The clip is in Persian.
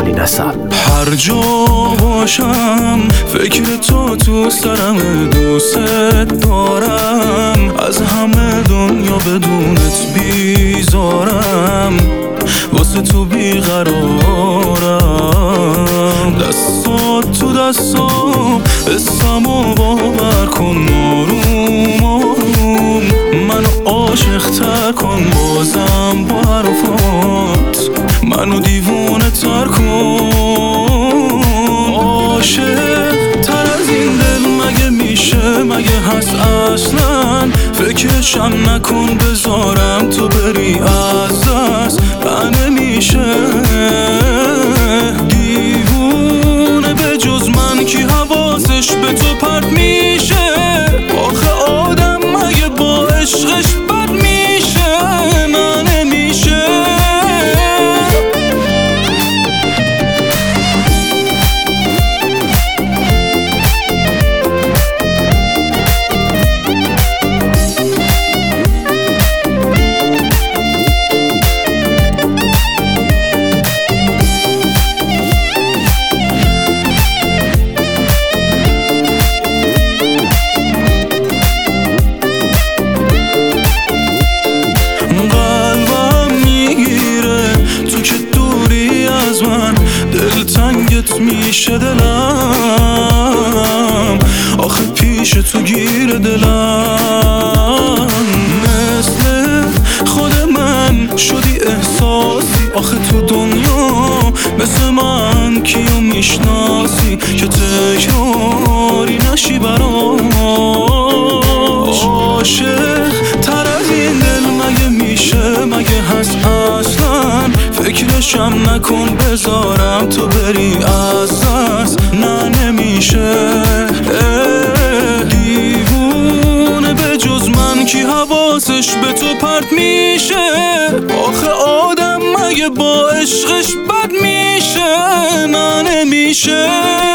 جهانی نسب. هر جا باشم فکر تو سرم، دوست دارم، از همه دنیا بدونت بیزارم، واسه تو بیقرارم. دستات تو دستام، اسمو باور کن، آروم آروم منو عاشق تر کن، بازم با حرفات منو دیوونه تر کن. عاشق تر از این دل مگه میشه، مگه هست اصلا؟ فکرشم نکن بذارم تو بری از دست، نمیشه. دیوونه به جز من کی حواسش به تو پرت میشه؟ آخه آدم مگه با عشقش بد میشه؟ نمیشه. دلتنگت میشه دلم، آخه پیش تو گیر دلم. مثل خود من شدی احساسی، آخه تو دنیا مثل من کیو میشناسی که تکراری نشی برام؟ عاشق تر از این دل مگه میشه، مگه هست اصلا؟ فکرشم نکن بذارم تو بری از دست، نمیشه. دیوونه به جز من کی حواسش به تو پرت میشه؟ آخه آدم مگه با عشقش بد میشه؟ نمیشه.